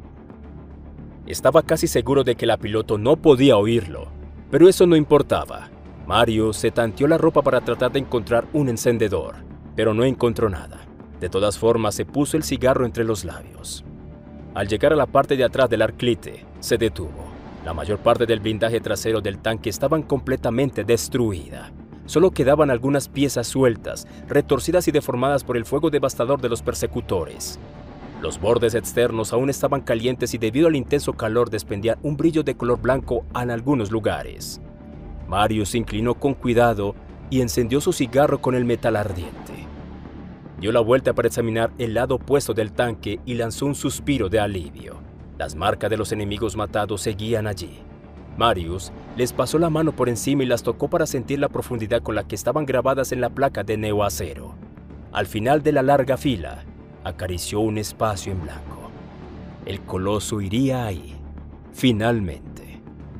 Estaba casi seguro de que la piloto no podía oírlo, pero eso no importaba. Marius se tanteó la ropa para tratar de encontrar un encendedor, pero no encontró nada. De todas formas, se puso el cigarro entre los labios. Al llegar a la parte de atrás del Arclite, se detuvo. La mayor parte del blindaje trasero del tanque estaban completamente destruida. Solo quedaban algunas piezas sueltas, retorcidas y deformadas por el fuego devastador de los persecutores. Los bordes externos aún estaban calientes y debido al intenso calor desprendían un brillo de color blanco en algunos lugares. Marius se inclinó con cuidado y encendió su cigarro con el metal ardiente. Dio la vuelta para examinar el lado opuesto del tanque y lanzó un suspiro de alivio. Las marcas de los enemigos matados seguían allí. Marius les pasó la mano por encima y las tocó para sentir la profundidad con la que estaban grabadas en la placa de neoacero. Al final de la larga fila, acarició un espacio en blanco. El coloso iría ahí, finalmente.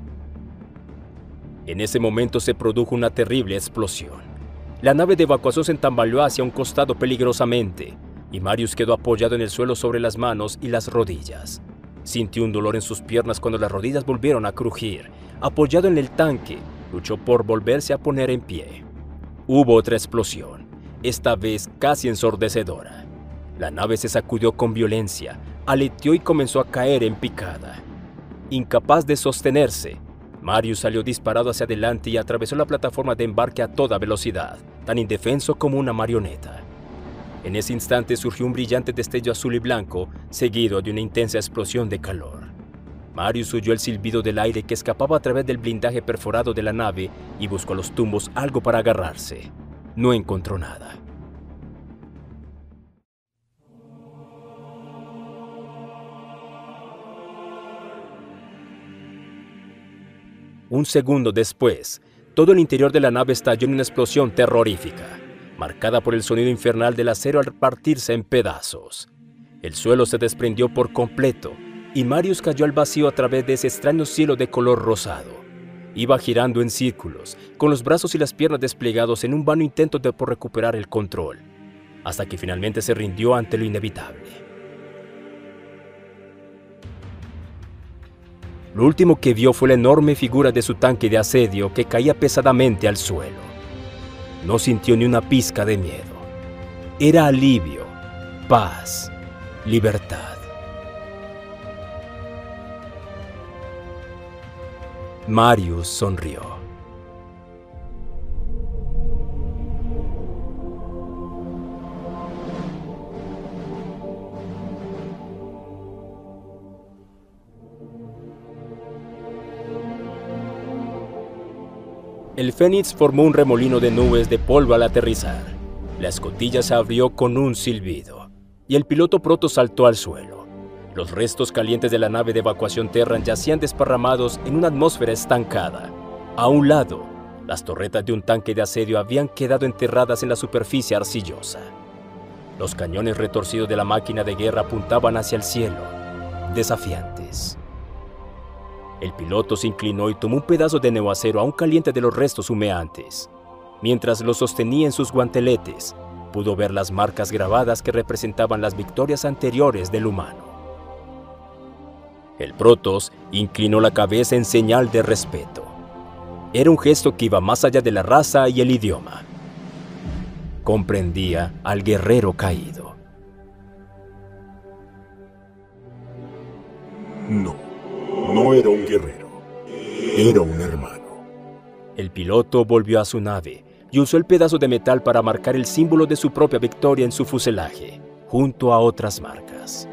En ese momento se produjo una terrible explosión. La nave de evacuación se tambaleó hacia un costado peligrosamente, y Marius quedó apoyado en el suelo sobre las manos y las rodillas. Sintió un dolor en sus piernas cuando las rodillas volvieron a crujir. Apoyado en el tanque, luchó por volverse a poner en pie. Hubo otra explosión, esta vez casi ensordecedora. La nave se sacudió con violencia, aleteó y comenzó a caer en picada. Incapaz de sostenerse, Marius salió disparado hacia adelante y atravesó la plataforma de embarque a toda velocidad, tan indefenso como una marioneta. En ese instante surgió un brillante destello azul y blanco, seguido de una intensa explosión de calor. Marius oyó el silbido del aire que escapaba a través del blindaje perforado de la nave y buscó a los tumbos algo para agarrarse. No encontró nada. Un segundo después, todo el interior de la nave estalló en una explosión terrorífica, marcada por el sonido infernal del acero al partirse en pedazos. El suelo se desprendió por completo y Marius cayó al vacío a través de ese extraño cielo de color rosado. Iba girando en círculos, con los brazos y las piernas desplegados en un vano intento de por recuperar el control, hasta que finalmente se rindió ante lo inevitable. Lo último que vio fue la enorme figura de su tanque de asedio que caía pesadamente al suelo. No sintió ni una pizca de miedo. Era alivio, paz, libertad. Marius sonrió. El Fénix formó un remolino de nubes de polvo al aterrizar. La escotilla se abrió con un silbido, y el piloto proto saltó al suelo. Los restos calientes de la nave de evacuación Terran yacían desparramados en una atmósfera estancada. A un lado, las torretas de un tanque de asedio habían quedado enterradas en la superficie arcillosa. Los cañones retorcidos de la máquina de guerra apuntaban hacia el cielo, desafiantes. El piloto se inclinó y tomó un pedazo de neoacero aún caliente de los restos humeantes. Mientras lo sostenía en sus guanteletes, pudo ver las marcas grabadas que representaban las victorias anteriores del humano. El Protoss inclinó la cabeza en señal de respeto. Era un gesto que iba más allá de la raza y el idioma. Comprendía al guerrero caído. No, no era un guerrero. Era un hermano. El piloto volvió a su nave y usó el pedazo de metal para marcar el símbolo de su propia victoria en su fuselaje, junto a otras marcas.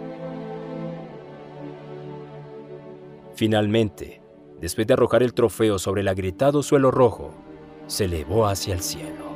Finalmente, después de arrojar el trofeo sobre el agrietado suelo rojo, se elevó hacia el cielo.